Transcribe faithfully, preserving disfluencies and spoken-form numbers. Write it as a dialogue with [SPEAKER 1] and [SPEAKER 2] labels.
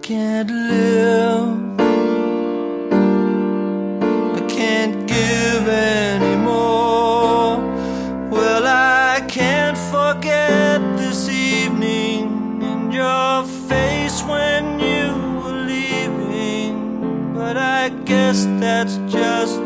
[SPEAKER 1] can't live, I can't give anymore. Well, I can't forget this evening and your face when you were leaving, but I guess that's just